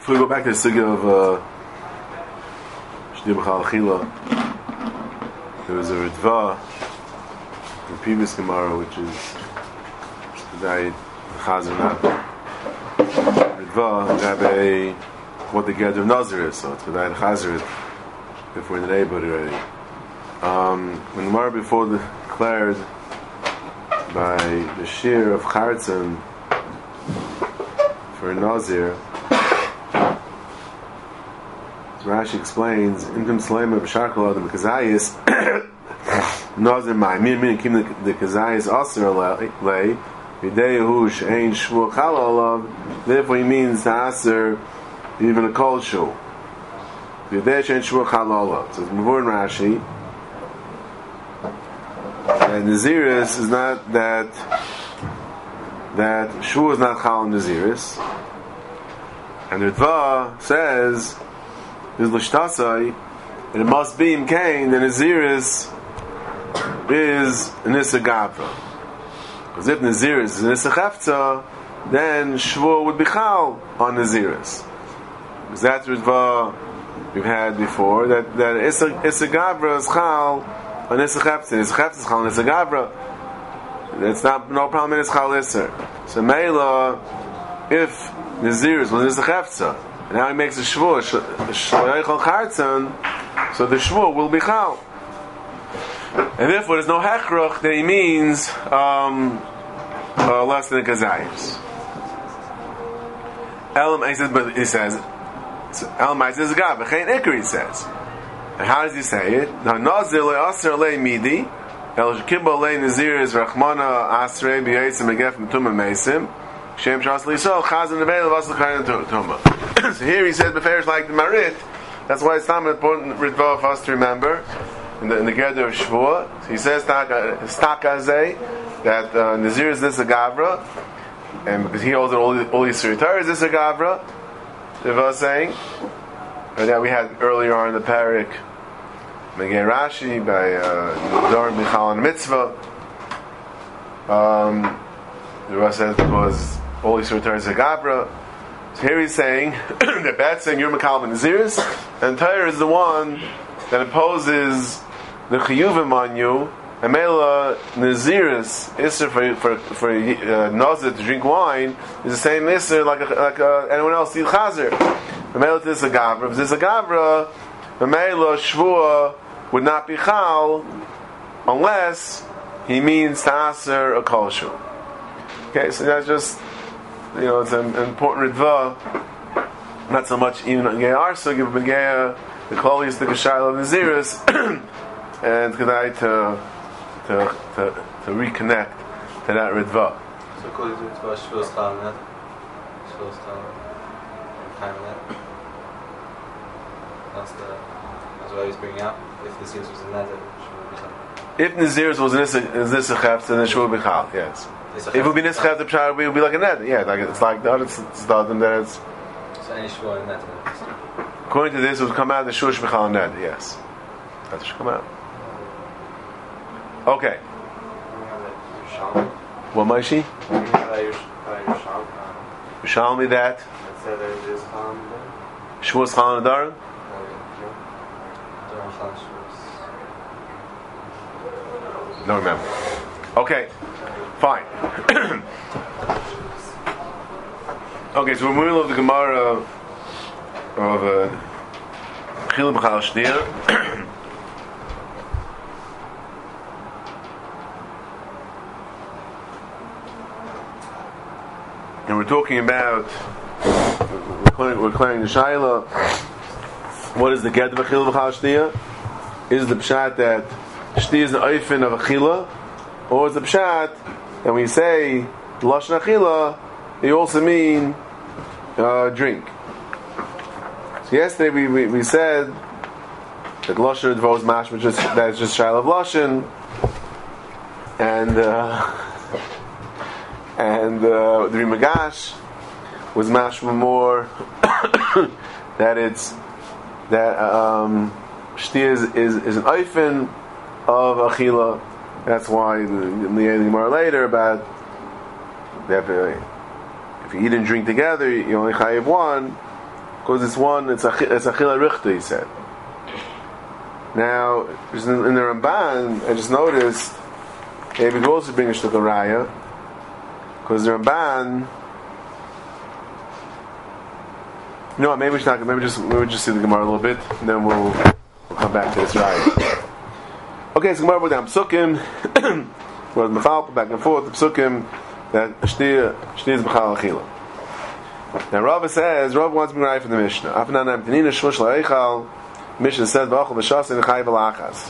If we go back to the sugya of Shdia B'chal Achila, there was a Ritva in the previous Gemara, which is the Chazar Ritva, Gabe, what the Geder of Nazir is. So it's the Chazar if we're in the neighborhood already. When the Gemara before declared by the Shir of Charitzim for Nazir, Rashi explains, "Intim Salema b'Sharkol Adam Kazayis Nazir Mai Min Kim the Kazayis Aser Lei Yideyahu Shein Shvu Chala Olav." Therefore, he means to Aser even a Kol Shu. Yideyahu Shein Shvu Chala Olav. So it's Mavur in Rashi. And Naziris is not that Shvu is not Chal Naziris, and the Ritva says is l'shtasai, and it must be in Cain, the Naziris is Nisa Gavra. Because if Naziris is Nisa Chefza, then Shvuah would be Chal on Naziris. Because that's Ritva we've had before, that Issa Gavra is Chal on Nisa Chefza. Nisa Chefza is Chal on Nisa Gavra. That's not no problem in Nisa Chal Isser. So Meila, if Naziris was Nisa Chefza, and now he makes a shvur, so the shvur will be chal. And therefore there's no hechrach that he means less than a kazayis. But he says, Elamai says, God, v'chein ikar, he says. And how does he say it? Now, nazir le'aser le'midi, el shkibba le'nazir is rachmana asrei b'yaitzim egef m'tumah meisim, Shem Shas L'Yisrael Chazan Neveil Vasal Kain Tuma. So here he says Beferish like the Marit. That's why it's not an important Ritva for us to remember in the Geder of Shvuah. So he says Stakazeh that Nazir is this a Gavra, and because he holds that all these Suritar is this a Gavra. Ritva is saying, and that we had earlier on in the Parak Megei Rashi by Dor Michal and Mitzvah. The Ritva says because all these returns a Gabra. So here he's saying that that's saying you're Makal ben Naziris, and Torah is the one that imposes the Chiyuvim on you. And Mela Naziris Isser for Nazir to drink wine is the same Isser like anyone else to eat Chazer. The Mela is a Gabra. If this is a Gabra, the Mela Shvua would not be Chal unless he means to Aser a Kolshu. Okay, so that's just, it's an important Ritva, not so much even on Gei Arsa, give Begea, the Klolius, the Kashayla of Naziris, and Kedai to reconnect to that Ritva. So, according to Ritva, Shvos Chalamet, Shvos Chalamet, that's what he's bringing out. If the Naziris was a Nazir, if Naziris was Nisa Chefz, then it should be Chal, yes. If it would be Nischad, the Pshar would be like a net. Yeah, it's like that. It's done, and then it's. So any shvur in net. According to this, it would come out the Shush B'chal net. Yes, that should come out. Okay. What might she? Yushalmi that. Shvus Chal Nadarim. Don't remember. Okay. Fine. Okay, so we're moving over the Gemara of Chila B'chal Shnia. And we're talking about, we're clearing the Shaila. What is the Ged of Chila B'chal Shnia? Is the Pshat that Shnia is the Eifin of Achila? Or is the Pshat and when you say Lashon Achila, you also mean drink. So yesterday we said that Lashon Ritva was mashma, that is just Shaila of Lashon, and the Rimagash was mashma more that it's that Shtia is an Eifin of Achila. That's why in the Gemara later about that if you eat and drink together, you only chayiv one. because it's achila richta, he said. Now, in the Ramban, I just noticed, maybe we also bring a shtuk raya, because the Ramban, you know what, maybe we just see the Gemara a little bit, and then we'll come back to this raya. Okay, so Gemara we're down Psukim, we're mafal back and forth, the Psukim, that Shtir is b'chal achila. Now Rava says, Rava wants to bring raya from the Mishnah. Afnan amtenina shvush la'eichal, Mishnah said, "V'achol b'shas v'chayiv alachas."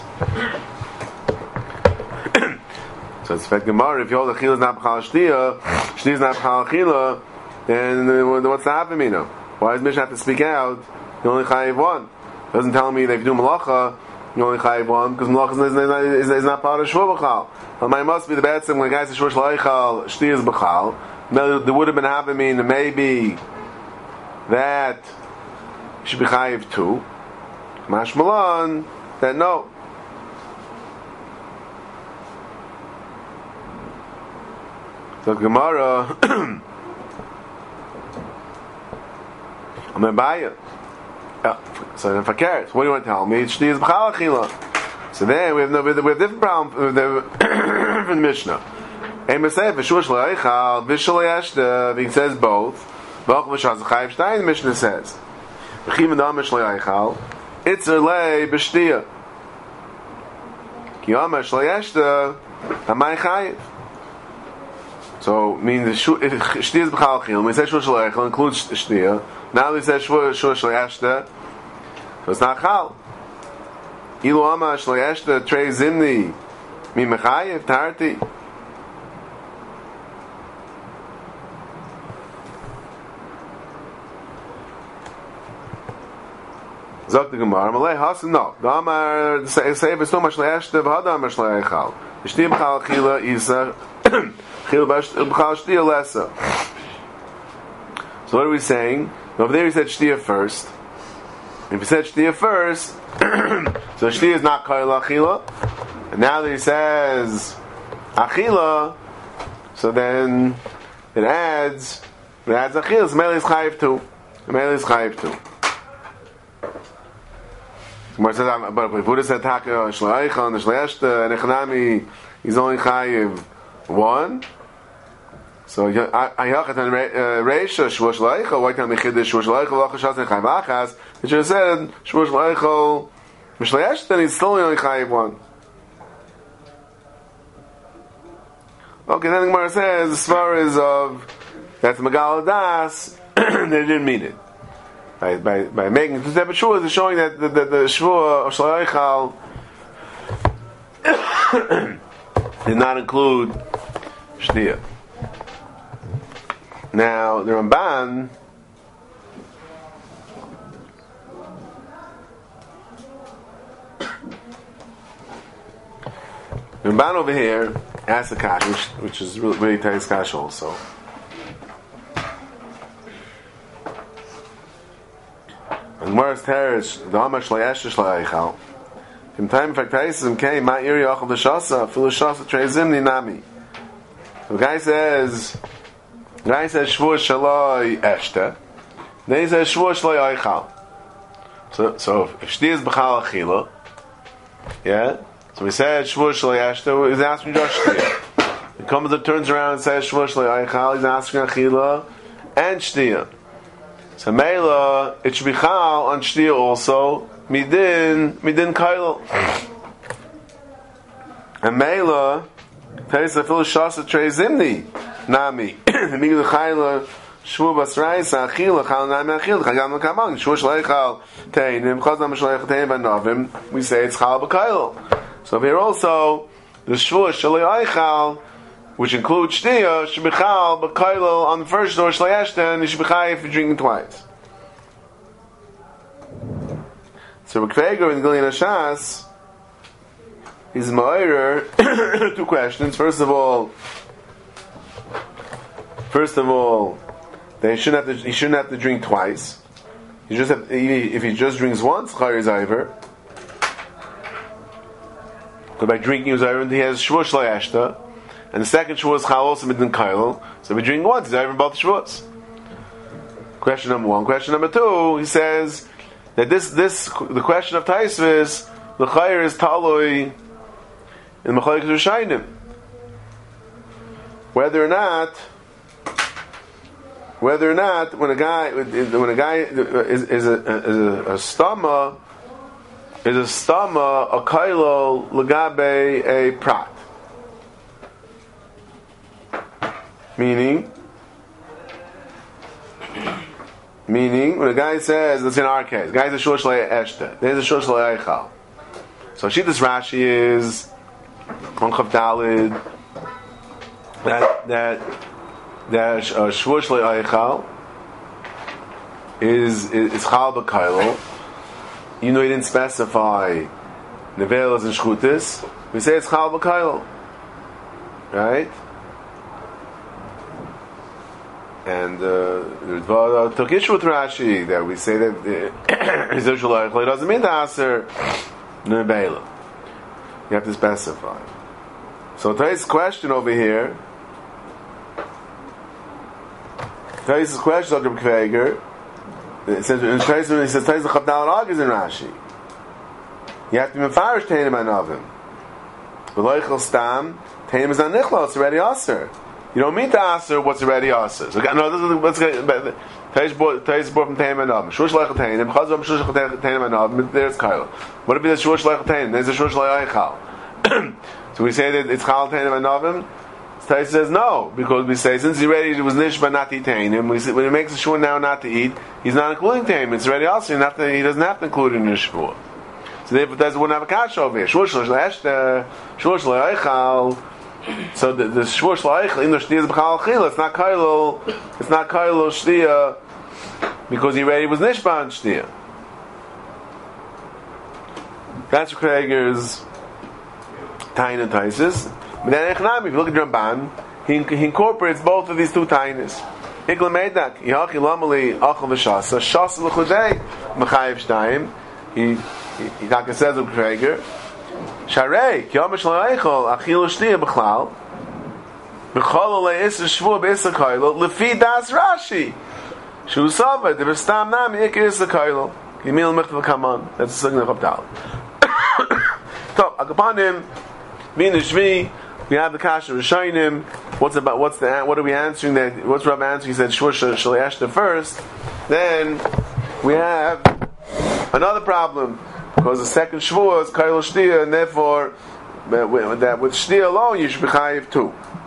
So it's fact Gemara. If you hold achila is not b'chal shtia is not b'chal achila, then what's the happen? Why does Mishnah have to speak out? You only chayiv one. It doesn't tell me that if you do malacha, you only chayiv one because malacha is not part of shvu b'chal. It must be the bad thing when the guy says shvush la'eichal, shtia is b'chal. There would have been happen maybe that you should be chayiv two. Mashmalan, that no. So Gemara, I'm going to buy it. So if I care, what do you want to tell me? Shti is b'chal achila. So then we have different problem with the Mishnah. He says both. The Mishnah says. It's a lay b'shtia. Ki amar shlayeshta amay chayiv. So, means shtia is b'chal achil. When we say shua shlayechel, includes shtia. Now we say shua shlayeshta, so it's not chal. Ilu amar shlayeshta trei zimni mi mechayiv tarti. Zok the Gemara, Malay Hasan, no. The Amar, say if it's so much Le'eshte, V'hada Amar Shle'echal. Ishti B'chal Chila, Isa, Chila B'chal Shtia Lesa. So what are we saying? Over there he said Shtia first. If he said Shtia first, so Shtia is not Kaila Achila. And now that he says Achila, so then it adds Achila, so Mele is Chayiv too. Mele is Chayiv too. Gemara says, but if Buddha said Taka Shle'eichel and Shle'eshta and Echanami, he's only Chayiv one. So Ayachat and Reisha Shvush Shle'eichel. Why can't we Chiddush Shvush Shle'eichel L'achashas and Chayiv Achas? It should have said Shvush Shle'eichel Shle'eshta and he's still only Chayiv one. Okay, then the Gemara says as far as of that's Megal Das, they didn't mean it. By making two separate shuas, is showing that the shvua of Shle'eichal did not include shtia. Now the Ramban over here asks a kash, which is really Tai's kash also. And Gemara's teretz, the Amar Shle'eshta Shle'eichal. From time Faktaisim came, Ma Iri Achal D'Shasa, Filu Shasa Trei Zimni Nami. The guy says Shvur Shaloi Eshta. Then he says Shvur Shaloi Eichal. So if Shti is B'chal Achila, yeah. So we said Shvur Shaloi Eshta. He's asking just Shtia. He comes up, turns around, and says Shvur Shaloi Eichal. He's asking Achila and Shtia. So Meila, it should be Chal on Shtia also. Midin Kailo. And Meila, Teres Afil Shasa Trei Zimni Nami. The Migdal Chayla Shvu Basraisa Achila Chal Nami Achila Chagam L'Kamang Shvu Shleichal Teinim Chazam Shleichal Teinim Vanovim. We say it's Chal B'Kailo. So here also the Shvu Shleichal, which includes Shtia, should be Chal B'Kailo on the first door Shleishta, and you should be Chai if you're drinking twice. So Rukveger in Gilin Hashas is Ma'ir. Two questions. First of all, he shouldn't have to drink twice. If he just drinks once, Chayr is over. So by drinking he has Shvuah Shleishta, and the second Shvuah is Chal also Midin Kailo. So if he drink once, he's over both Shvuahs. Question number one. Question number two, he says that the question of Taisvis, the Chayr is Taloi in Machlokes Rishayim. Whether or not when a guy is a stama a kailo legabe a prat, meaning when a guy says, let's in our case, guy is a shur shlei eshte, there's a shur shlei eichal. So Shittas Rashi is on Chav Dalid that shvur shlei eichal is chal b'kailo. You know, he didn't specify nevelas and shchutis. We say it's chal b'kailo, right? And Ritva took issue with Rashi that we say that shvur shlei eichal doesn't mean the aser nevela. You have to specify. So today's question over here. Today's question, Dr. Kveger. It says in Taiz, he says Taiz the Chavdal Ag is in Rashi. You have to be mefarish Teinim Anovim. V'loichel Stam Teinim is not Nichlo. It's already Aser. You don't mean to Aser what's already Aser. So no, this is Taiz brought from Teinim Anovim. Shur Shleichel Teinim. Chazor Shur Shleichel Teinim Anovim. There's Kailo. What if it's Shur Shleichel Teinim? There's a Shur Shleichel Eichal. So we say that it's Chal Teinim Anovim. Tais says no, because we say since he already was nishba not to eat tainim, when he makes a shvur now not to eat, he's not including tainim. It's already also he doesn't have to include it in the shvur. So therefore, Tais wouldn't have a kasha over here. Shvur shlei eshte, shvur shlei eichal. So the shvur shlei eichal in the shtia is b'chal chila. It's not kailo shtia because he already was nishba on shtia. That's Krager's tain and taisis. But then Echnami, if you look at Ramban, he incorporates both of these two tainis. Hikla Meidak, Yachi Lamali Achal V'Shasa, Shasa L'Chudei, Mechayev Shtayim. He like it says of Krager, Sharei, Ki Yomesh L'Eichol, Achil U'Shtiya B'Chlal, B'Chol L'Eis Shvur B'Isa Kailo, L'Fi Das Rashi, Shu Sava, D'Vestam Nami Ikir Isa Kailo, Yimil Mechtel Kaman. That's the Sign of Chavdal. So, Akapanim, V'In Shvi, we have the kasha Rishayim. What are we answering? That what's Rav answering? He said shvur shlei eshte first. Then we have another problem because the second shvur is kailo shtia, and therefore that with shtia alone you should be chayiv too.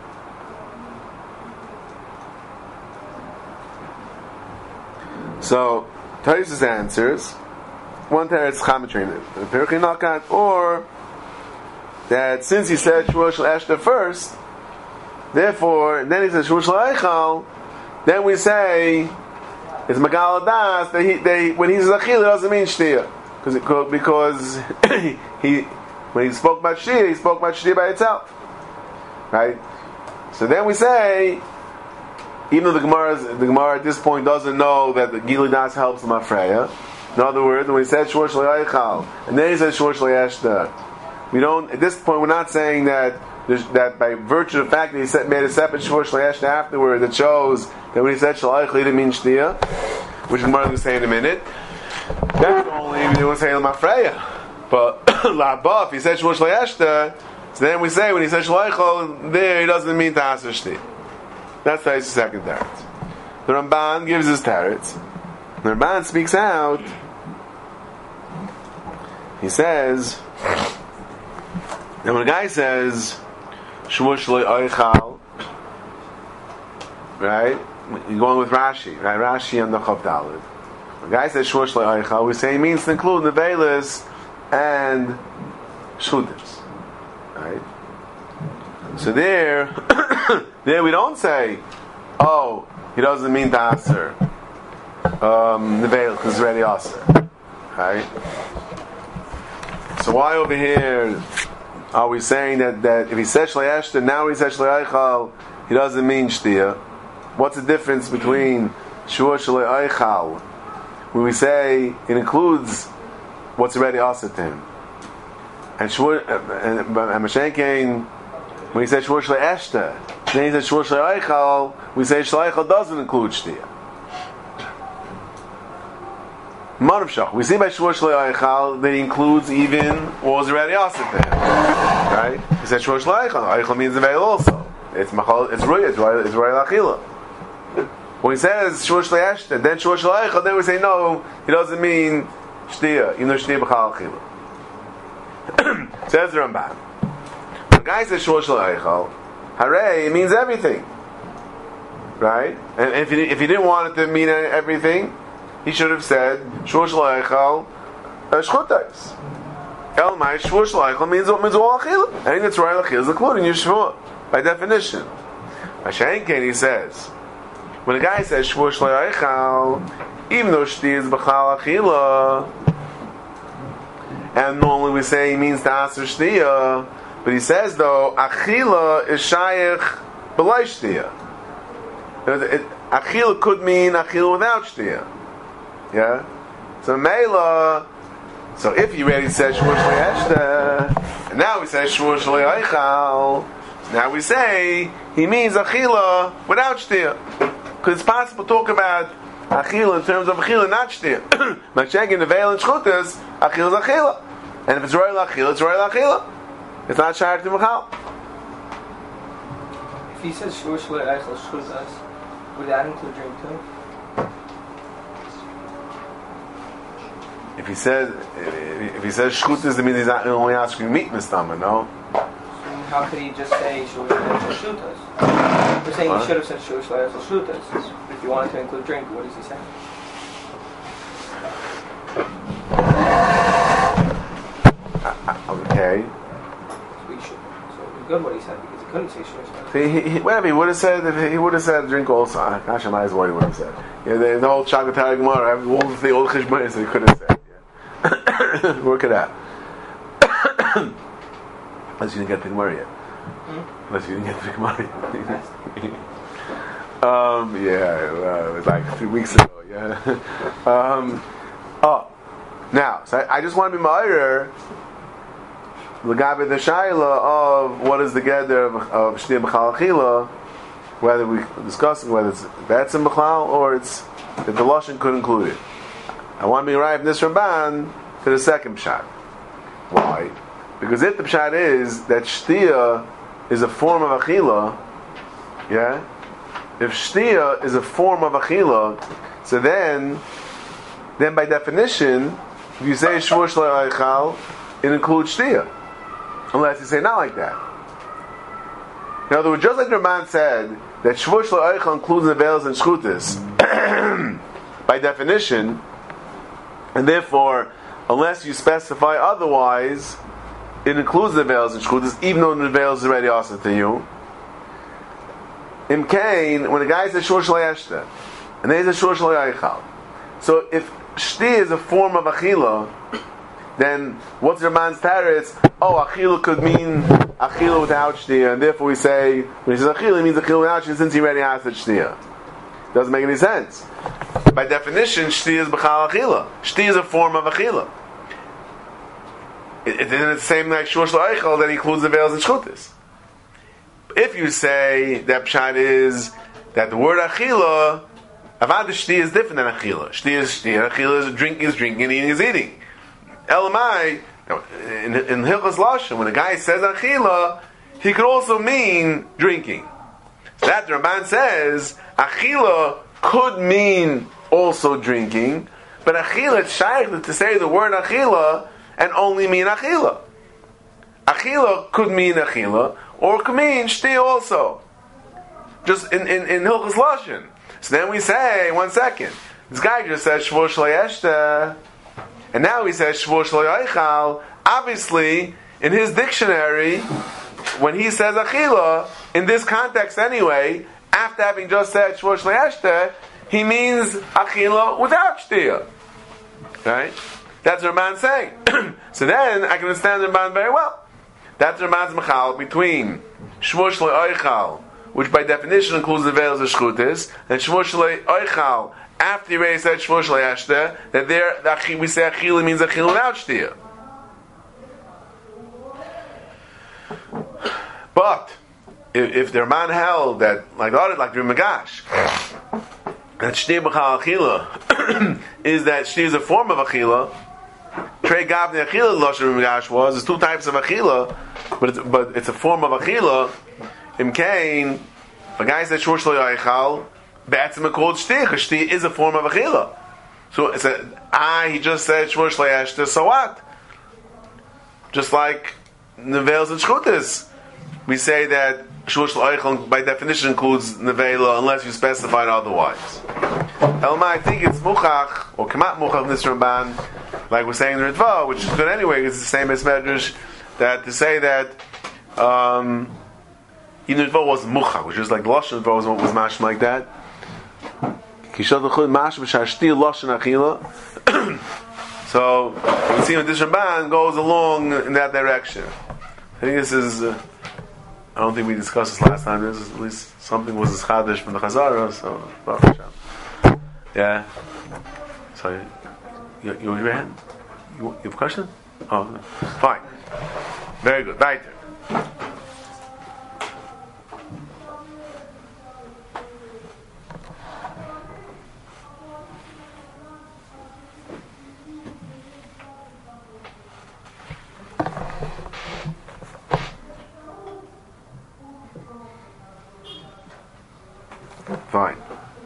So Taisus answers one teretz chametrin perikei nakat, or that since he said shvur shlei eshte first, therefore, then he says shvur shlei eichal, then we say it's magal das that when he says achil, it doesn't mean shtia, because when he spoke about shtia by itself, right? So then we say, even though the Gemara at this point doesn't know that the gilui das helps the mafreya. In other words, when he said shvur shlei eichal, and then he said shvur shlei eshte, we don't. At this point, we're not saying that by virtue of the fact that he made a separate shvur shlei eshte afterward, that shows that when he said shlei eichal, he didn't mean shtia, which the Gemara will say in a minute. That's only if he was saying mafreya. But la'abaf, he said shvur shlei eshte, so then we say when he said shlei eichal, there he doesn't mean ta'aser shtia. That's the second teretz. The Ramban gives his teretz. The Ramban speaks out. He says, and when a guy says shvur shlei eichal, right? You're going with Rashi, right? Rashi and the Chav Daled. When a guy says shvur shlei eichal, we say he means to include nevelas and shudim, right? So there we don't say, oh, he doesn't mean to aser nevelas because it's already aser, right? So why over here are we saying that if he says shlei eshte, now he says shlei eichal, he doesn't mean shtia? What's the difference between shvur shlei eichal, when we say it includes what's already aser to him, and shvur and mashenkein, when he says shvur shlei eshte, then he says shvur shlei eichal, we say shlei eichal doesn't include shtia. Marav Shach. We see by Shvur Shlei Eichal that he includes even what was already asked to him. Right? He said Shvur Shlei Eichal. Eichal means the veil also. It's Machal, it's Ruya, it's Ruya L'Achila. When he says Shvur Shlei Eshta, then Shvur Shlei Eichal, then we say no, he doesn't mean Shtia, even though Shtia B'chal Achila. Says the Ramban. When the guy says Shvur Shlei Eichal, Hare, it means everything. Right? And if he didn't want it to mean everything, he should have said Shvur Shlei Eichal Shchutais. El Mai Shvur Shlei Eichal means all Achila. Anything that's Ruya L'Achila is included in your Shvur, by definition. Mashenken, he says, when a guy says Shvur Shlei Eichal, even though Shti is B'chal Achila, and normally we say he means to Aser Shtiya, but he says though Achila is Shayach B'lai Shtiya. Achila could mean Achila without Shtiya. Yeah? So Mela, so if he already said Shvur Shlei Eshta, and now we say Shvur Shlei Eichal, now we say he means Achila without Shtiya. Because it's possible to talk about Achila in terms of Achila, not Shtiya. Macheg the veil and Shchutas, Achila is Achila. And if it's Ruya L'Achila, it's Ruya L'Achila. It's not Shayach to Machal. If he says Shvur Shlei Eichel Shchutas, would that include drink too? If he says Shchutas, it means he's not only asking meat in the stomach, no? How could he just say Shvur Shlei Eichel Shchutas? We're saying he should have said Shvur Shlei Eichel Shchutas. If you wanted to include drink, what does he say? Okay. So it's good what he said because he couldn't say Shvur Shlei Eichel. Whatever he would have said, if he would have said drink also. Gosh, I might as well he would have said. Yeah, the whole Chagatari Gemara, all the old Chishmanis that he could have said. Yeah. Work it out. Unless you didn't get the Gemara yet. Unless you didn't get the Gemara yet. It was like 3 weeks ago. Yeah. Now, so I just want to be ma'arer l'gabe the shaila of what is the gather of Shtiya B'chal Achila, whether we're discussing whether it's Betzim B'chal or it's that the Lashon could include it. I want to be right from this Ramban to the second pshat. Why? Because if the pshat is that Shtiya is a form of Achila, yeah? If Shtiya is a form of Achila, so then by definition, if you say Shvur Shlei Eichal, it includes Shtiya. Unless you say not like that. In other words, just like the Ramban said that Shvur Shlei Eichal includes the veils and Shchutas, by definition, and therefore, unless you specify otherwise, it includes the veils and Shchutas, even though the veils is already asked to you. In Cain, when the guy says Shvur Shlei Eshta, and then he says Shvur Shlei Eichal, so if Shti is a form of Achila, then what's the man's teretz? Achila could mean Achila without Shtiya, and therefore we say, when he says Achila, he means Achila without Shtiya, since he already asked Shtiya. Doesn't make any sense. By definition, Shti is B'chal Achila. Shti is a form of Achila. It's the same like Shvur Shlei Eichel that includes the veils and Shchutas. If you say that Pshat is that the word Achila, Avad Shti is different than Achila. Shti is Shti, Achila is drinking, and eating is eating. Elamai, in Hilchos Lashon, when a guy says Achila, he could also mean drinking. So that the Ramban says, Achila could mean also drinking, but Achila, it's shaykh to say the word Achila and only mean Achila. Achila could mean Achila, or could mean Shti also. Just in Hilchos Lashon. So then we say, 1 second, this guy just says Shvur Shlei Eshta, and now he says Shvur Shlei Eichal. Obviously, in his dictionary, when he says Achila, in this context anyway, after having just said Shvur Shlei Eshta, he means Achila without Shtiya. Right? That's what Ramban's saying. So then, I can understand the Ramban very well. That's Ramban's Mechal between Shvur Shlei Eichal, which by definition includes the veils of Shchutis, and Shvur Shlei Eichal, after he already said Shvur Shlei Eshta, that there we say Achila means Achila without Shtiya. But if the Ramban held that, like the Rimagash, that Shtiya B'chal Achila is that shti is a form of achila. Trei gavne achila lashon migash was. There's two types of achila, but it's a form of achila. Imkain, a guy said shur shlo yaichal. Be'etzem called shti. Shti is a form of achila. So it's he just said shur shlo yashta. So what? Just like nevels and shchutis, we say that shur shlo yaichal by definition includes nevela unless you specified otherwise. Elma, I think it's muchach or kamat muchach in this Ramban, like we're saying in the Ritva, which is good anyway. It's the same as Medrash, that to say that even Ritva was muchach, which is like lashon Ritva was mashma like that. So we see when this Ramban goes along in that direction. I think this is. I don't think we discussed this last time. This is at least something was a chadash from the Chazara. So. Yeah. So, you raise your hand? You have a question? Oh, fine. Very good. Right there. Fine.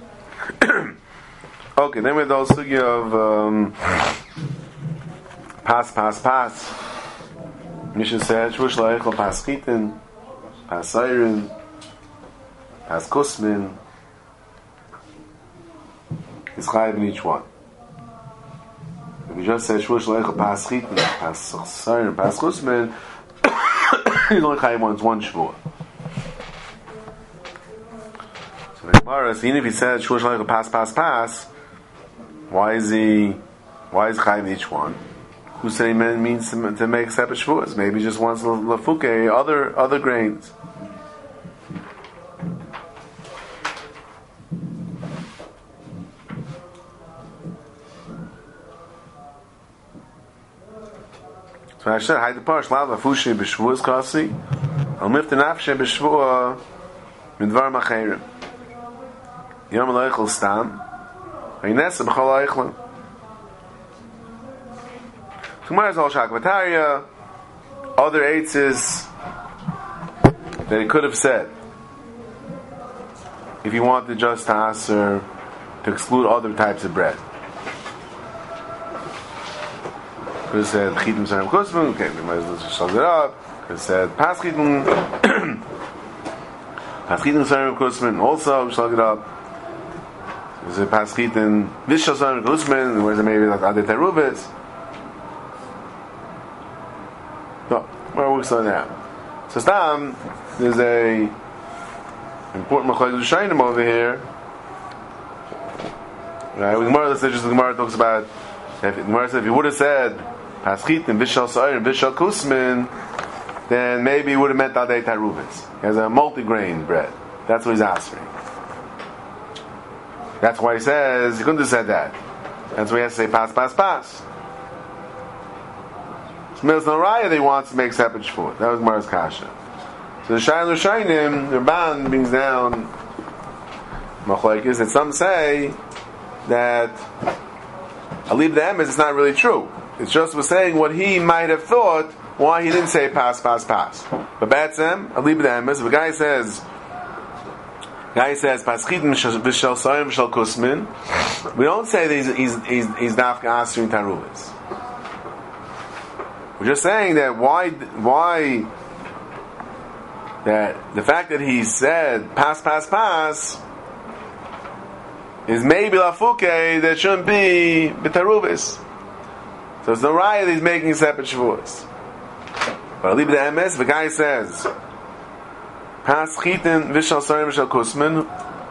Okay, then we have the whole sugya of pass. Mishnah said, Shvush la'echel pas chitin, pas sayrin, pas kusmin. It's chayiv in each one. If you just say Shvush la'echel pas chitin, pas sayrin, pas kusmin, he's only chayiv one shvua. So the Gemara, even if he said Shvush la'echel pas, why is chayiv each one? Who said he means to make separate shvuas? Maybe he just wants lafuke, other grains. So I said, "Hay the parsha la lafushi b'shvuas kasi, al mifta nafshe b'shvua midvar macherim. Yom loichel stam." Other eitzes that he could have said if he wanted just to answer to exclude other types of bread. Could have said chitim sarim kusman. Okay, we might as well just shove it up. Could have said pas chitim sarim kusman. Also shove it up. Is it paschit and vishal sarim kusman? Where's it maybe like other teruvis? No, where works on that. So Stam, there's a important machlokes shaynim over here. Right? The Gemara talks about the Gemara said if he would have said paschit and vishal sarim and vishal kusman, then maybe he would have meant adei teruvis. He has a multi-grain bread. That's what he's answering. That's why he says he couldn't have said that. That's why he has to say pas. There's no raya that he wants to make separate shvuah. That was Gemara's kasha. So the Shainim, the Ramban brings down machlokes that some say that alib the emes, it's not really true. It's just was saying what he might have thought why he didn't say pas. But batzem alib the emes. If a guy says paschitim v'shel soim v'shel kusmin, we don't say that he's dafka answering taruvis. We're just saying that why that the fact that he said pas is maybe lafuke that shouldn't be b'taruvis. So it's no raya that he's making separate shavuos. But I'll leave the emes. The guy says pas chitin v'shal sarim v'shal kusmin,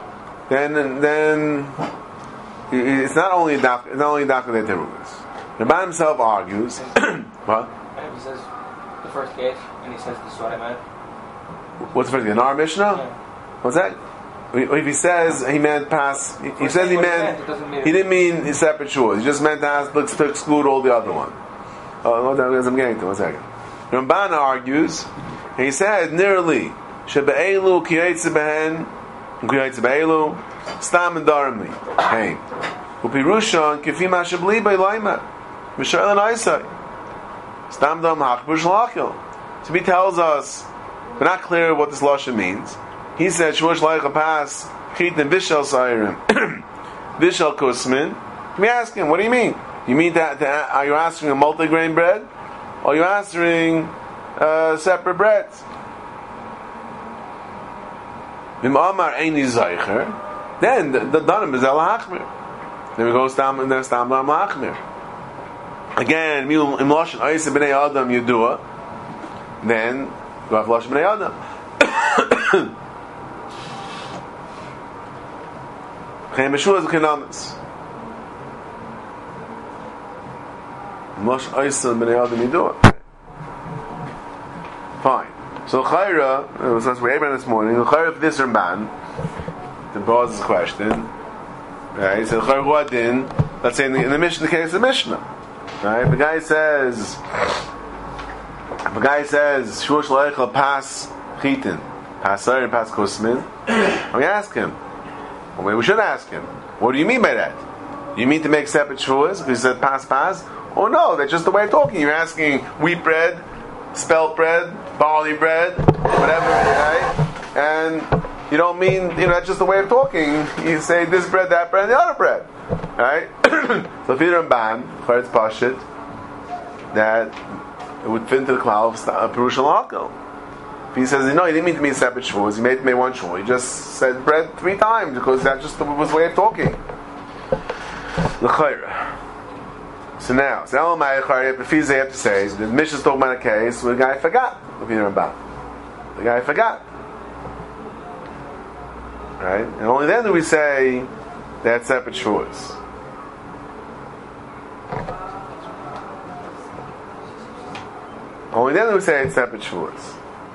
then it's not only dafka that teruvis. The Ramban himself argues. What? He says the first case, and he says this is what I meant. What's the first case? In our Mishnah? Yeah. What's that? If he says he meant pass, he says he meant he didn't mean his separate shuas. He just meant to exclude all the other one. I'm getting to 1 second. Ramban argues, and he said nearly shebe'elu kiyetze behen kiyetze be'elu stam and darimli. Hey, Upirushan Kifim Ashabli by Laima. Mishal and Isai. Stamdam Hakbur Shlachil. So he tells us, we're not clear what this Lashon means. He said, Shvush Laika Pas, Chitin Vishal Sairim, Vishal Kusmin. We ask him, what do you mean? You mean that are you answering a multi-grain bread? Or are you answering separate breads? Then the Danim is El Hachmir. Then we go Stam and then Stam Lam Hachmir. Again, Im Lashon Ayse B'nei Adam Yedua. Then go have Lashon B'nei Adam. Chaim Yeshua is Kenamis. Im Lashon Ayse B'nei Adam Yedua. Fine. So Chayra, since we're Abraham this morning, Chayra for this Ramban, to pose this question, right? So Chayra Huadin, let's say in the Mishnah, the case of Mishnah, right? The guy says, Shush Leichel Pas Chitin, Pas Sayr and Pas Kusmin. We ask him, well, maybe we should ask him, what do you mean by that? You mean to make separate shuas? Because he said Pas? Or no, that's just the way of talking. You're asking wheat bread, spelt bread, barley bread, whatever, right? And you don't mean, that's just the way of talking. You say this bread, that bread, and the other bread, right? So if you're in Ban, Charetz Pashit, that it would fit into the cloud of Perush Halakha. If he says, no, he didn't mean to mean separate shuas, he made one shul. He just said bread 3 times because that just was the way of talking. The Chayra. So now, if they have to say, the Mishnah is talking about a case where the guy forgot. The guy forgot. Right? And only then do we say that's separate shuas. Only then do we say it's separate shuas.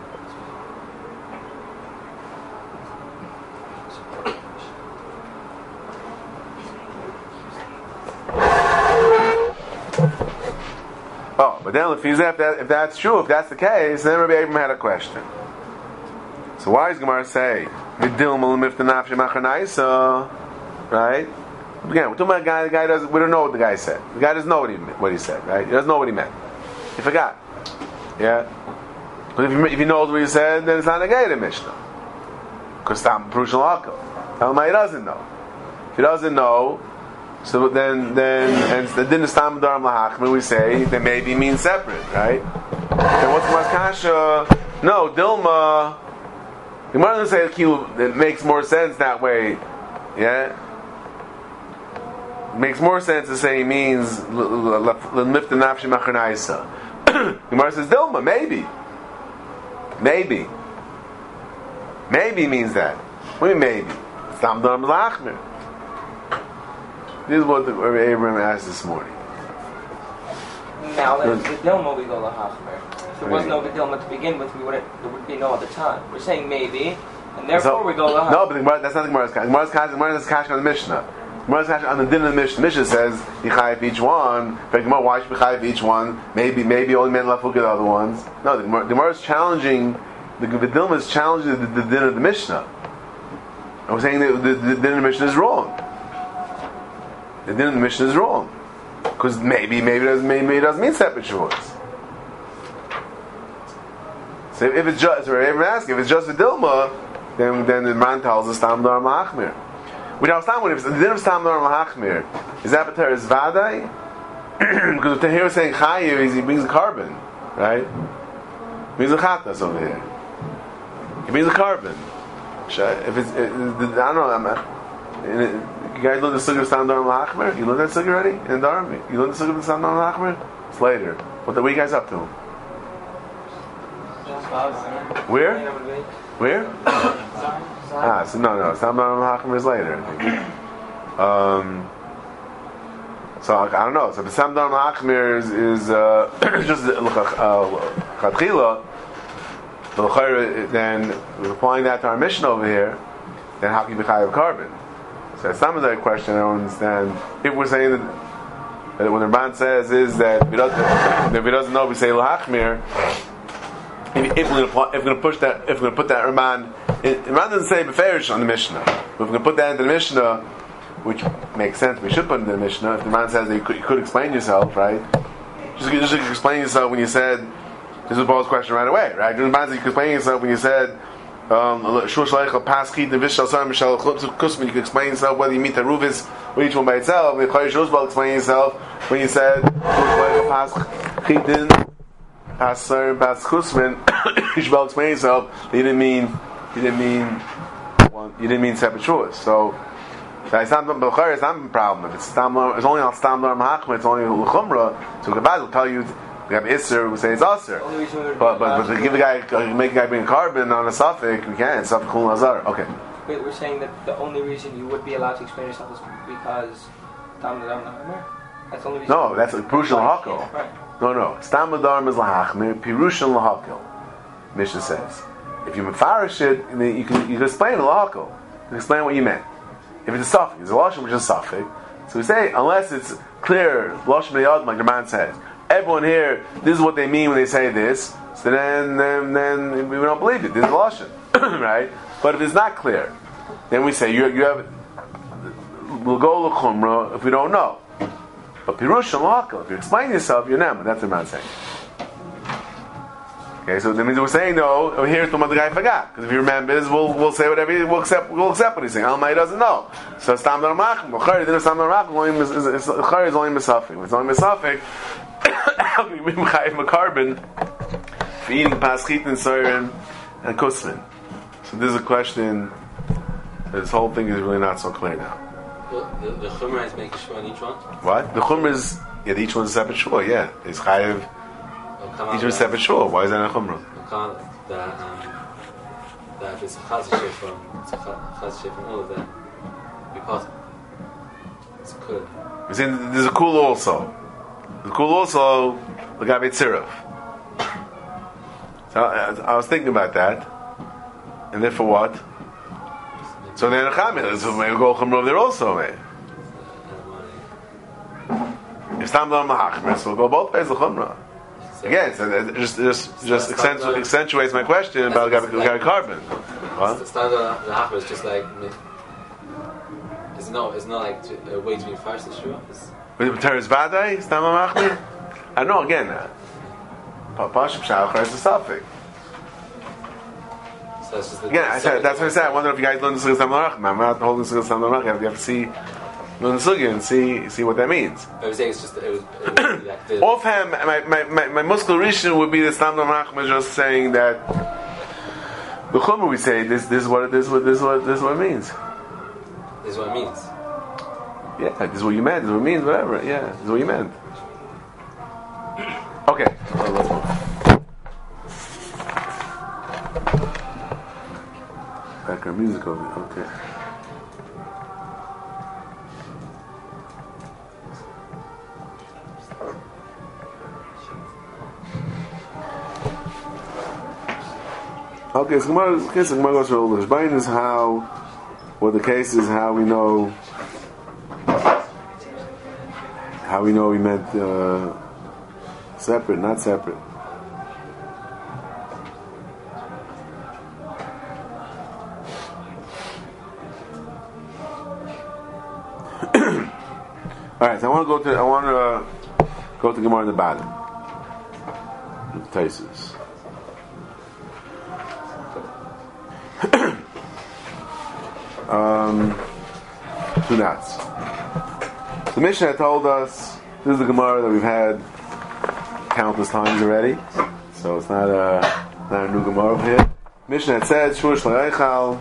Oh, but then if that's true, if that's the case, then Rabbi Abraham had a question. So why does Gemara say Vidilma Lemifta Nafshi Machanaisa? Right? Again, we're talking about a guy. The guy doesn't. We don't know what the guy said. The guy doesn't know what he said. Right? He doesn't know what he meant. He forgot. Yeah. But if he knows what he said, then it's not a guy to Mishnah. Because Tam Perush Halakha. He doesn't know. If he doesn't know. So then, and the din is Tam Daram Lahachmir, we say they maybe mean separate, right? Then what's Gemara's kasha? No, Dilma. The Gemara doesn't say it makes more sense that way. Yeah, it makes more sense to say he means L'mifta Nafshi Machanaisa. Gemara says Dilma, maybe means that. What do you mean maybe? It's Tam Daram Lahachmir. This is what Rabbi Abraham asked this morning. Now, with Dilma, we go Lahachmer. If there was no Dilma to begin with, there would be no other time. We're saying maybe, and therefore we go Lahachmer. No, but that's not the Gemara's Kash. Gemara's Kash on the Mishnah. Gemara's Kash on the din of the Mishnah. Mishnah says, Yichai for each one. But Gemara, why should be Yichai for each one? Maybe only men left look at the other ones. No, the Gemara is challenging, the Dilma is challenging the din of the Mishnah. I'm saying that the din of the Mishnah is wrong. The din of the Mishnah is wrong because maybe it doesn't mean separate shuas. So if it's just, if it's just a Dilma, then the man tells us Tam Daram Lahachmir. We don't understand if the din of Tam Daram Lahachmir is that Pater is Vadai because the Tahir is saying Chayu, he brings a carbon, right? He brings a Chatas over here. He brings a carbon. If it's, I don't know. You guys learn the Sugya of Tam Daram Lahachmir? You learned that Sugya already in Daram? You learned the Sugya of Tam Daram Lahachmir? It's later. What are you guys up to? Where? So no. Tam Daram Lahachmir is later. So I don't know. So the Tam Daram Lahachmir is just Chatchila. Then we're applying that to our mission over here. Then how can you be Chayav carbon? So some of that question I don't understand. If we're saying that what the Ramban says is that if he doesn't know, we say Lahachmir. If we're going to put that Ramban doesn't say Beferish on the Mishnah. But if we're going to put that into the Mishnah, which makes sense. We should put in the Mishnah. If the man says that you could explain yourself, right? Just explain yourself when you said. This is Paul's question right away, right? The man says you could explain yourself when you said. You could explain yourself whether you meet the Ruvis with each one by itself. The Chayyim Shosbal explain yourself when you said you should explain yourself. You didn't mean separate shuas. So it's not a problem. If it's only on Stam Dar Mahachma, it's only L'chumra. So the Baz will tell you. We have Isser, we say it's Asr. But to give the guy, make a guy bring a carbon on a suffix, we can't. Suffix Chul Nazar. Okay. Wait, we're saying that the only reason you would be allowed to explain yourself is because Tam L'Dam L'Hachmer? That's the only reason. No, that's Pirushan L'Hakel. Right. No. Stam L'Dam is L'Hachmer, Pirushan L'Hakel. Mishnah says. If you mefarish it, you can explain L'Hakel. You can explain what you meant. If it's a suffix, it's a Lashon which is a suffix. So we say, unless it's clear, Lashon B'Yad, like the man says. Everyone here, this is what they mean when they say this. So then we don't believe it. This is Lashon, right? But if it's not clear, then we say you have. We'll go l'chumra if we don't know. But pirush and l'hakel, if you explain yourself, you're nem. That's what I'm saying. Okay, so that means we're saying though. Over here, the guy forgot because if he remembers, we'll say whatever. We'll accept what he's saying. Almai doesn't know. So stam dar machim. Chari didn't stam dar machim. Chari is only misafik. It's only misafik. How can you be chayiv carbon for eating paschit and soirin and kusmin? So this is a question. This whole thing is really not so clear now. The chumrah is making sure on each one. What? The chumrah is each one's a separate shul. Yeah, it's chayiv. Each one's a separate shul. Why is that a chumrah? That if it's a chazashir from all of them, be possible. It's good. You're saying there's a kul also. The kul also the gabe tziruf. So I was thinking about that, and therefore what? So then Chamil, so maybe go chumrah there also, maybe. If Stam Dar Mahachmer, so we'll go both ways the chumrah. Again, so that just accentuates my question about gabe carbon. What? Stam Dar Mahachmer is just like it's not like a way to be first the shua. With Teres Vadai, Stam Dar Mahachmer. I know again. Pashim Shachar is a suffix. Again, that's what I said. I wonder if you guys learn the Sukkot Stam Dar Mahachmer. I'm not holding Sukkot Stam Dar Mahachmer. You have to see. Learn the sugya and see what that means. I was saying it's just offhand, my muscle rishon would be the Stam Dar Mahachmer just saying that the chumrah we say this is what it means. This is what it means. Yeah, this is what you meant. This is what it means. Whatever. Yeah, this is what you meant. Okay, let's move. Background music over. Okay. Okay, so Gemara goes through all this. Bain is how, what the case is, how we know we meant separate, not separate. All right, so I want to go to Gemara in the bottom. Taisus. Two knots. The Mishnah told us this is the Gemara that we've had countless times already, so it's not a new Gemara over here. Mishnah had said Shur Shleichal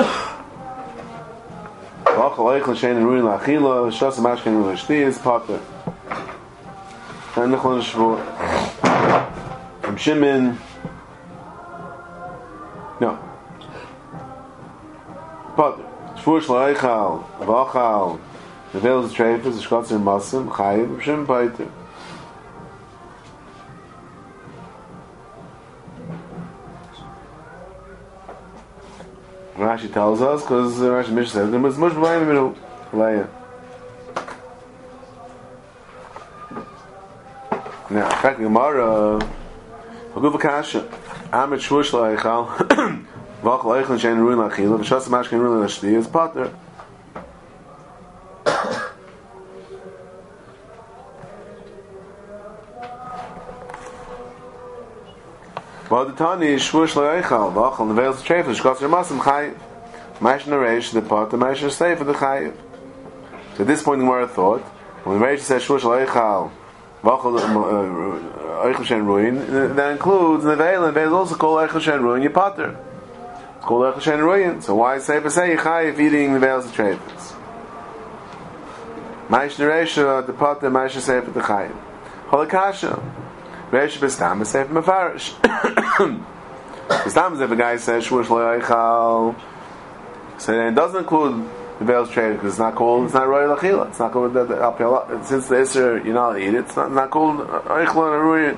V'achal Eichel Shein and Ruin La'achila Shas Mashkin Ruin La'shti is Potter and Nechon Shvur from Shimon. No. Potter. Shvur Shleichal V'achal the veil is treifus, the shkotzer and masim, chayiv, Shimon Paiter. Rashi tells us, because Rashi Mishnah says, there was much blind in the middle. Leia. Now, in fact, Gemara, Haguv Kasha, Amit Shvur Shleichal, V'achal Eichel Shein Ruin La'achila, V'shas Mashkin Ruin La'shti is Potter. Well, the Tani shvush loychal v'achal neveils treifus shkosser masim chayiv. Ma'ash nareish the pot, the ma'ash seif for the chayiv. So at this point, the Gemara thought when the Reish says shvush loychal v'achal oichel shen ruin, that includes neveil, and neveil is also called oichel shen ruin yipater. It's called oichel shen ruin. So why say chayiv eating neveils treifus? Ma'ash nareish the pot, the ma'ash seif for the chayiv. Holakasha. Reish b'stam is seif mefarish. B'stam is if a guy says shvush loychal, so then it doesn't include the veil's trade because it's not royal achila. It's not called since the iser you're not eat it. It's not called oichel and aruyin.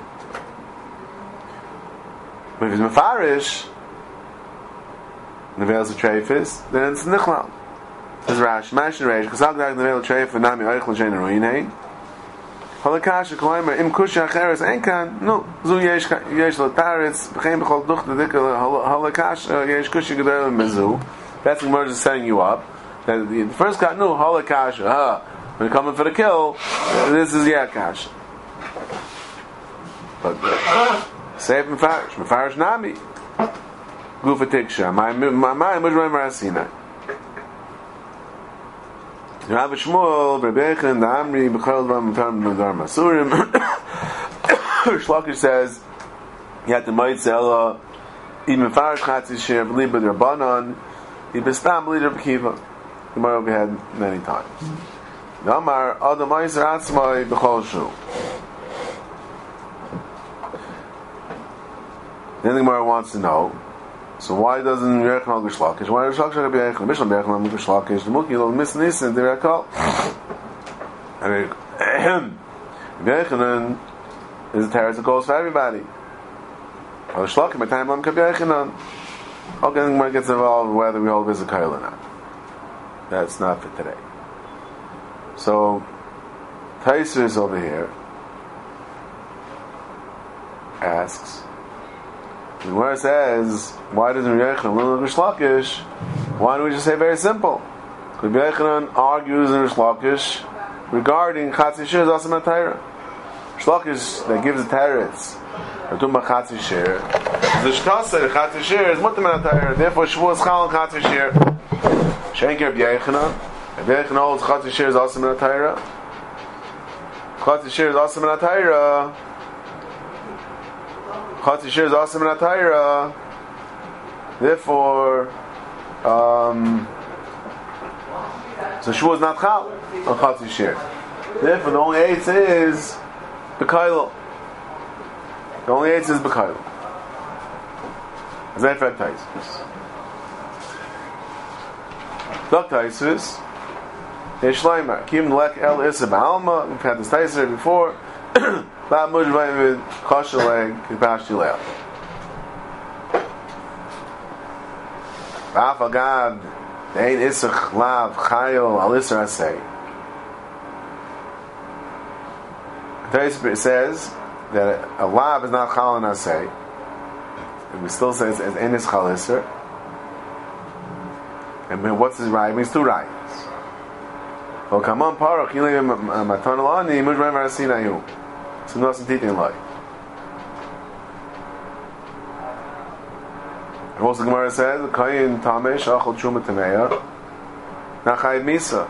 But if it's mefarish, the veil's treifis, then it's nichlal. Says Rashi, Mash and Reish, because I'll the veil treif and nami oichel and shein aruyin. Halakasha koimer im kusha acheres enkan no zu yesh lataretz b'chein b'chol duch the halakasha yesh kusha gedol mezu. That's the Gemara is setting you up. That the first got no halakasha. When you're coming for the kill, this is kasha. But save mefarish nami gufa tiksha. My mujmay marasina. Rav Shmuel, Rabbi Yechon, the Amri, B'chol Ram, Dvar Masurim. Shlakish says, you have to might say, even Farish Chatzi Shir, believe with Rabbanon, even Stam, believe Rabbi Kiva. The Gemara we had many times. The Amar, Adam Meiser Atzmai, B'chol Shu. Then the Gemara wants to know, so why doesn't Yerech Mal Gushlakish? Why does Shlakish be Yerech? Mishlam Yerech Mal Gushlakish. The Muki will miss Nisan. They are called. Yerechanan is a terrorist that goes for everybody. Well, Shlakish by time I'm Kab Yerechanan. Okay, the Gemara gets involved whether we hold visit Kail or not. That's not for today. So Taiser is over here. Asks. The Gemara says, why doesn't Yerechanan learn Rish Lakish? Why don't we just say very simple? Because Yerechanan argues in Rish Lakish regarding Chatzi Shir is Asam HaTaira. Rish Lakish that gives the teretz, we're talking about Chatzi Shir. The Shtasa, Chatzi Shir is Mutam HaTaira. Therefore, Shavuos Chal and Chatzi Shir. Shenker Yerechanan. If Yerechanan holds Chatzi Shir is Asam HaTaira, Chatzi Shir is Asam HaTaira. Chatzi Shir is awesome in Atayra. Therefore, so Shua is not Chal on Chatzi Shir. Therefore, the only eitz is B'Kailo. The only eitz is B'Kailo. As a matter of fact, Taisus. Dok Taisus. Yeshleimer. Kim Lek El Issa Ba'alma. We've had this Taisus before. La mujvay with kosheleg kipashtilel. V'afagad ein isach lav chayol al isra asay. It says that a lav is not chal and asay. And we still say it's ein is chal isra. And what's his right? It means two rights. Well, come on, parach yilim matanalani mujvay marasinayu. So nothing teaching like. And also the Gemara says, "Kayin tamesh achol truma tameya, nachayv misa."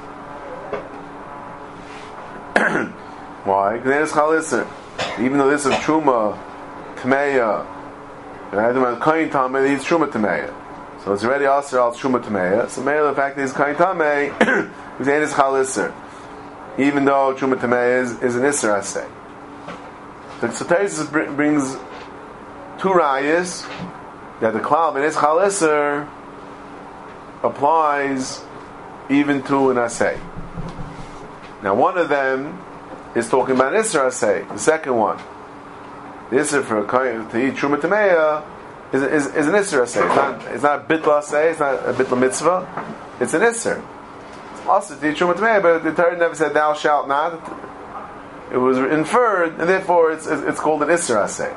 Why? Because it is chalisser. Even though this is truma tameya, and I don't kayin tameh, it's truma tameya. So it's already also al truma tameya. So maybe the fact that it's kayin tameh, because it is chalisser. Even though truma tameya is an isser asay. So Taisus brings two rayas that the klal ben ischal iser applies even to an asay. Now one of them is talking about an iser asay. The second one, the iser for to eat truma tameya is an iser asay. It's not a bitla asay. It's not a bitla mitzvah. It's an iser. It's also to eat truma tameya, but the Torah never said thou shalt not. It was inferred, and therefore it's called an Isra Asay.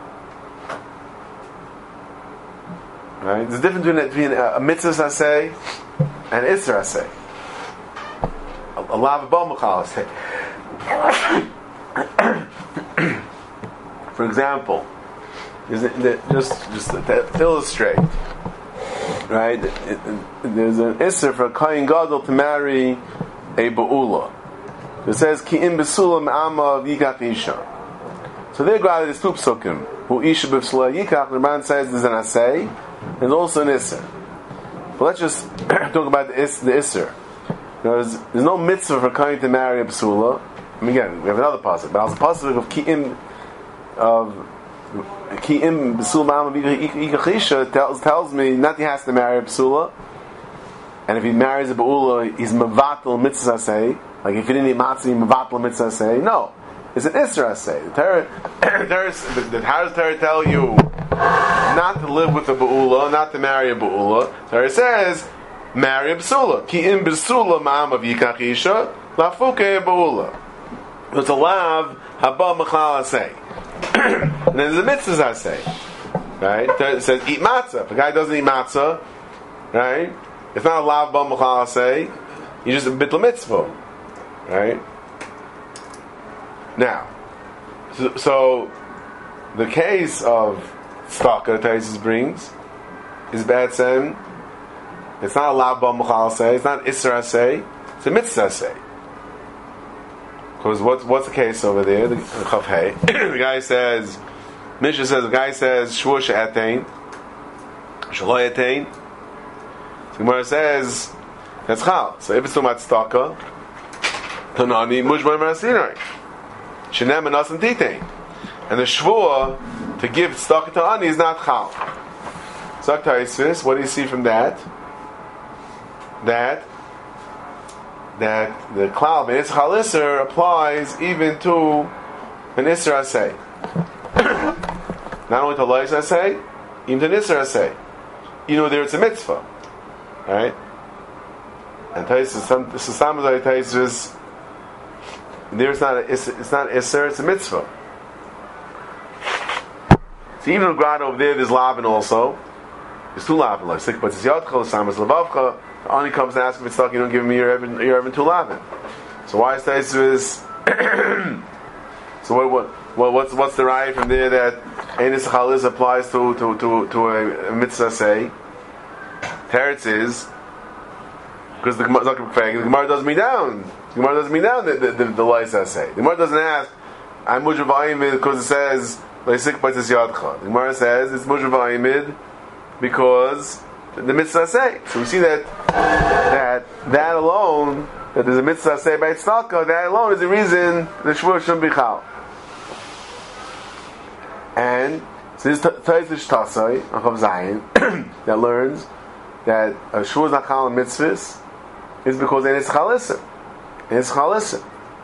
Right? There's a difference between a Mitzvah Asay and an Isra Asay. A Lav Bal Machal Asay. For example, just to illustrate, right? There's an isser for a kohen gadol to marry a ba'ula. It says ki im besula me'ama yikach isha. So they're glad it's two psukim. Who isha b'sula yikach. The man says there's an asay and also an isser. But let's just talk about the isser. There's no mitzvah for kohen to marry a b'sula. I mean, again, we have another pasuk, but the pasuk of ki im b'sula me'ama yikach isha tells me not he has to marry a b'sula, and if he marries a ba'ula, he's mevatel mitzvah asay. Like if you didn't eat matzah, you mevatel mitzvah asay. No, it's an isra asay. The how does Torah tell you not to live with a ba'ula, not to marry a ba'ula? Torah says marry a b'sula. Ki im b'sula ma'am yikach isha lafuke ba'ula. It's a lav haba mechlal asay. And then there's a mitzvah asay, right? It says eat matzah. If a guy doesn't eat matzah, right? It's not a lav ba mechlal asay. You just a bittul mitzvah. Right? Now, so the case of tzedakah Taisus brings is b'etzem. It's not a lav ba mechal say. It's not isra say. It's a mitzvah say. Because what's the case over there? The Chav Hey. The guy says, Mishnah says, the guy says shvur she'etein, shelo etein. The Gemara says that's chal. So if it's talking about tzedakah, Tanani Mujbar Marasinai. Shinem and Asan Titain. And the Shvua to give tzedakah to Ani is not Chal. Zak Taisvis, what do you see from that? That the Klal Ben Yitzchak Isser applies even to an Isser Asay. Not only to Lois Asay, even to an Isser Asay. You know there it's a mitzvah. Right? And Taisvis, this is Samazai Taisvis. There it's not Isser, it's a mitzvah. So even the grad over there's Lavin also. There's two Lavin, like but it's Yadcha, Samas Lavavcha. The Ani comes and asks if it's stuck, you don't give me your Evan two Lavin. So why is Taisvis? So what's the raya from there that Enis Chalis applies to a mitzvah say? Teretz is because the Gemara doesn't mean down. The Gemara doesn't mean down the Laisa say. The Gemara doesn't ask, I'm Mujra V'ayimid because it says, Laisik Baitis Yadcha. The Gemara says, it's Mujra V'ayimid because the mitzvah say. So we see that alone, that there's a mitzvah say by tzedakah, that alone is the reason the Shvur shouldn't be chal. And so this Taisish Tasai, Achav Zayin, that learns that a Shvur is not chal in mitzvahs, is because it is chalism. It's chalism.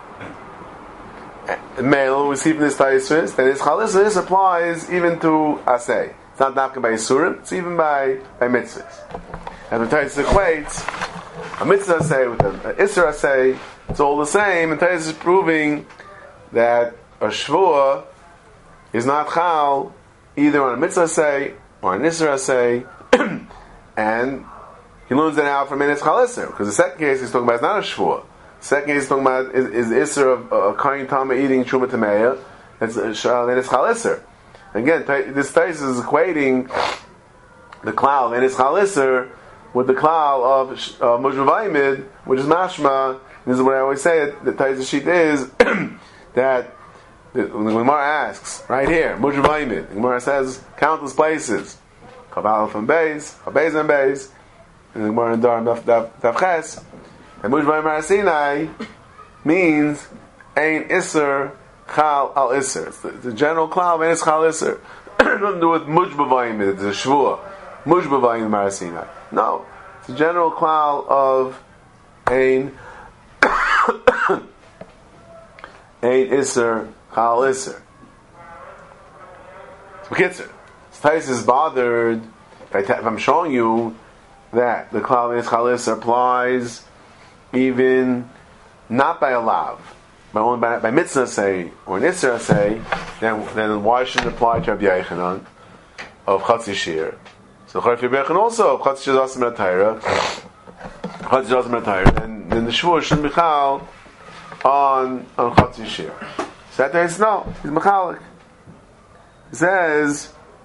Male, we see from this Taisvis that it's chalism. This applies even to asay. It's not dafka by Yisurim, it's even by mitzvahs. And the Taisvis equates a mitzvah asay with an Isra asay, it's all the same, and Taisvis is proving that a Shvua is not chal either on a mitzvah asay or an Isra asay, and he learns that out from Enes Chalisser, because the second case he's talking about is not a Shvua. The second case he's talking about is Isser of a Kohen Tama eating Truma Tameya. That's Enes Chalisser. Again, this Tais is equating the klal Enes Chalisser with the klal of Mujra V'ayimid, which is mashma. This is what I always say. The Tais sheet is that when the Gemara asks right here, Mujra V'ayimid, the Gemara says countless places, Chav from Beis, Chav and Beis, and the Gemara in Dar Daf Ches. And Mujba Marasinai means Ein Isser Chal Al Isser. It's the general klal Ein Is Chal Isser. Nothing to do with Mujba V'ayimid. It's a Shvua. Mujba V'ayimid Marasinai. No, it's the general klal of Ein Ein Isser Chal Isser. So Kitzer, Tais is bothered if I'm showing you that the klal Ein Is Chal Isser applies even not by a lav, but only by mitzvah say or an isra say, then why shouldn't it apply to Rabbi Yochanan of Chatzi Shir? So Rabbi Yochanan also of Chatzi Shir Asim Atayra, Chatzi Shir Asim Atayra, then the Shvur shouldn't be chal on Chatzi Shir. So that is no, he's mechalik. He says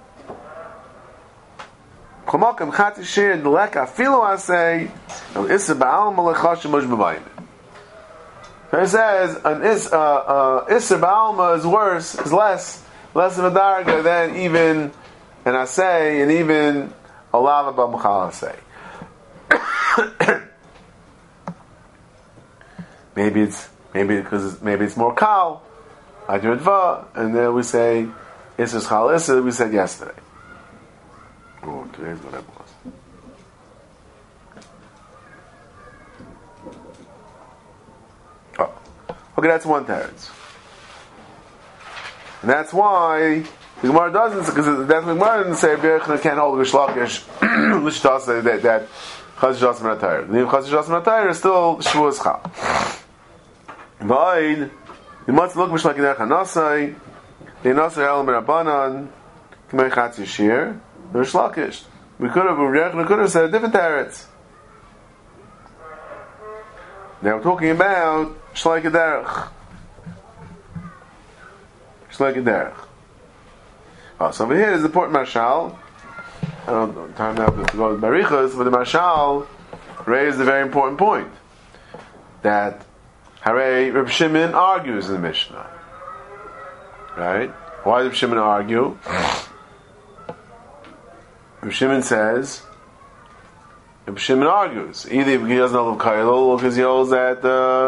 Chomakam Chatzi Shir Deleka Filo Asay Issa Ba'alma Lechashim Mush B'Vayim. So he says an Issa Ba'alma is worse, is less of a darga than even an Asay and even a Lava B'Machal Asay. Maybe it's more kal, Adridva, and then we say Issa Chal Issa. We said yesterday. Oh, today's whatever it was. Oh, okay, that's one teretz, and that's why the Gemara doesn't, because that's what the Gemara doesn't say. B'Yechna can't hold Rishlakish Lishtasa that Chazir Jasmin Atayr. The Chazir Jasmin Atayr is still Shavuos Chal. V'ayin, you must look like Derech Hanasai, the Hanasai Elam Rabbanan, K'mei Chatzi Shir, the Rish Lakish. We could have said a different teretz. Now we're talking about Shleik Derech. Shleik Derech. Oh, so over here is the port Marshal. I don't know, time now to go to Barichas, but the Marshal raised a very important point. That Hare Reb Shimon argues in the Mishnah. Right? Why does Reb Shimon argue? Reb Shimon says, Reb Shimon argues. Either he doesn't know Kailo, or because he holds that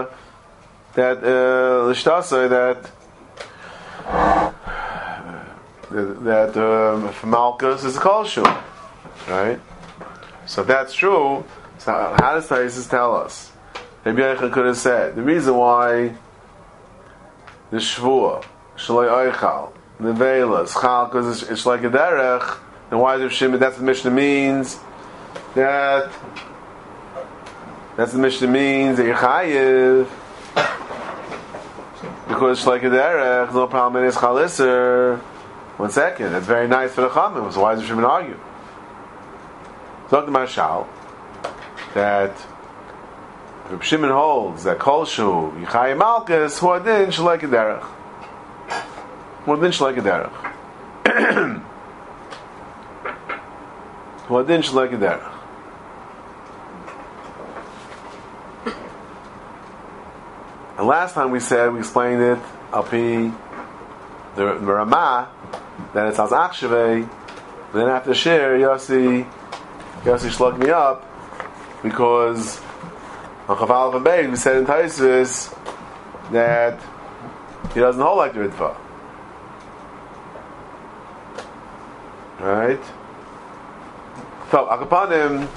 Lishtasa, that for Malchus is a Kol Shu. Right? So if that's true, so how does Taisus tell us? Maybe I could have said the reason why the Shvuah, Shalai Eichal, the Velas, Chal, because it's like a derech. Then why does Shimon? That's what the Mishnah means. That's the Mishnah means that you're chayiv because it's like a derech. No problem. It is chalisser. 1 second. That's very nice for the Chamim. So why does Shimon argue? Talk to Marshal that Reb Shimon holds that Kol Shu Yichai Malchus Huadin Shalek Derech. Huadin Shalek Derech. Huadin Shalek Derech. And last time we explained it, Alpi the Ramah, that it's as Achshavei. Then after Shir, Yossi shlug me up because on Chaval and Beis we said in Taisvis that he doesn't hold like the Ritva. Right? So Akapanim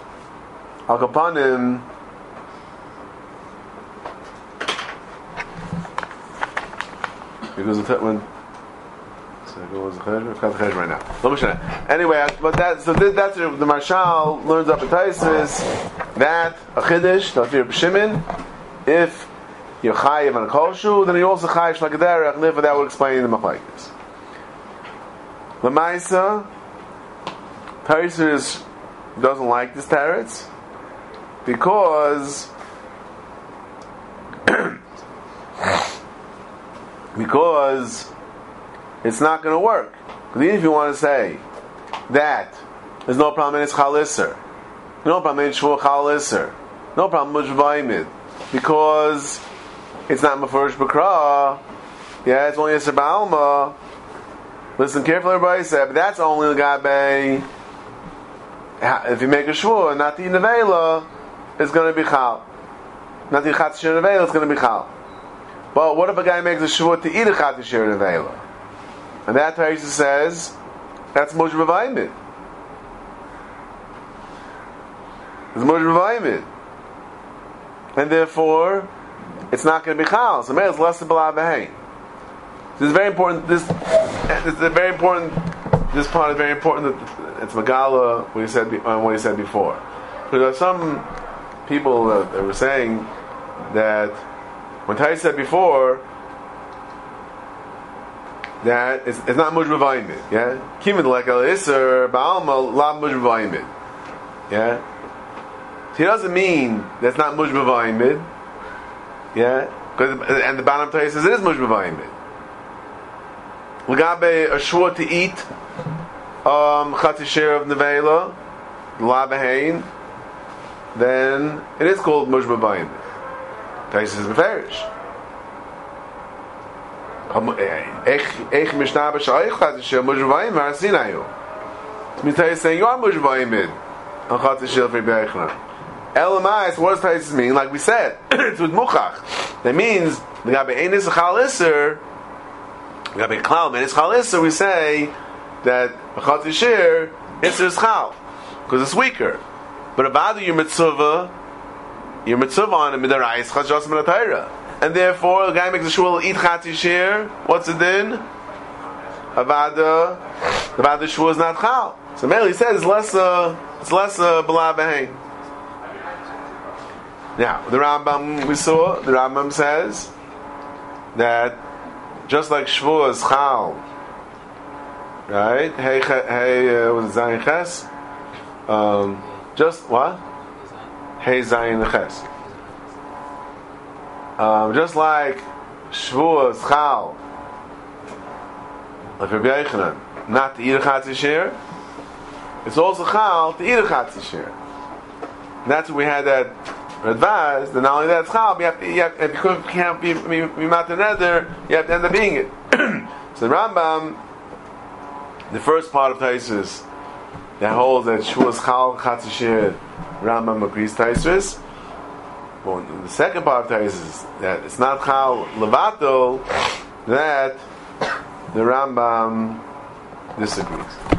because when I've got the cheshbon right now. Anyway, but that's the Marshal learns up in Taisus that a chiddush Tafir B'Shimon, if you're chayiv on a kol shu, then you also chayiv like a derech. And that would explain the machlekes. L'maisa, Taisus doesn't like this teretz because it's not going to work. Because even if you want to say that there's no problem in it's chalisser, no problem in shvuah chalisser, no problem with mujvaimid, because it's not mafurish b'kra, yeah, it's only a ba'alma. Listen carefully, everybody said, but that's only the gabe. If you make a shvuah, not the nevela, it's going to be chal. Not the chatzir nevela, it's going to be chal. But what if a guy makes a shvuah to eat a chatzir nevela? And that Taisa says that's Moshe B'Vaimid. It's Moshe B'Vaimid. And therefore, it's not going to be Chal. So it's less than B'la B'Hain. This is very important. This part is very important. It's Megala, what he said before. Because there are some people that were saying that when Taisa said before, that it's not mujba v'ayimid, yeah. Kimin like al iser ba'alma la mujba v'ayimid, yeah. So he doesn't mean that's not mujba v'ayimid, yeah. Because and the Banam Torah says it is mujba v'ayimid. L'gabe a shvuah to eat, Chatzi Shir of Nevela, Labahain, then it is called Mushba Bayim. Taisus is Meferish. Eich Mishnah B'Shaych Chatzi Shir Mushba Bayim Marasinayu. Mitay is saying you are Mushba Bayim on Chatzi Shir for Beichna. Elamais, what does Taisus mean? Like we said, it's with Muchach. That means the Gabi Einis Chalisser, the Gabi Klal Einis Chalisser, we say that Chatzi Shir it's Chal because it's weaker. But about your mitzvah on a midarais chashas minatayra, and therefore the guy makes a shul eat Chatzi Shir. What's it then? The shul is not chal. So Meli says it's less b'la b'hein. Now the Rambam we saw. The Rambam says that just like shvua is chal, right? Hey, was it Zayin Ches? Just what? Hey Zayin Ches. Just like shvua is chal, like Rabbi Yochanan, not to eat a Chatzi Shir, it's also chal to eat a Chatzi Shir. And that's what we had that advised. And not only that, it's chal, but if you can't be matter nether, you have to end up being it. So the Rambam, the first part of Taisus that holds that shvua is chal Chatzi Shir, Rambam agrees Taisus. Well, the second part of Taisus that it's not chal levato, that the Rambam disagrees.